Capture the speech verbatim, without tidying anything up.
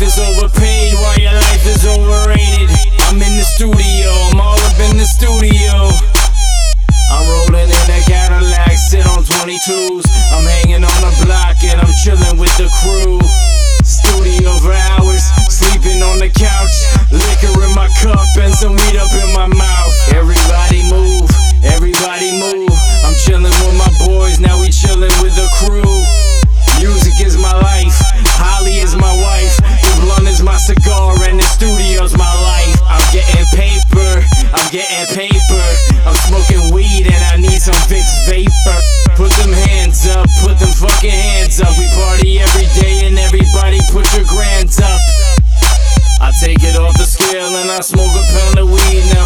is overpaid, while your life is overrated. I'm in the studio, I'm all up in the studio. I'm rolling in a Cadillac, sit on twenty-twos. I'm hanging on the block and I'm chilling with the crew. Studio for hours, sleeping on the couch, liquor in my cup and some weed up in my mouth. Everybody move, everybody move. I'm chilling with my boys, now we chilling with the crew. Music is my life, Holly is my wife, the blunt is my cigar and the studio's my life. I'm getting paper, I'm getting paper. I'm smoking weed and I need some Vicks Vapor. Put them hands up, put them fucking hands up. We party every day and everybody put your grands up. I take it off the scale and I smoke a pound of weed.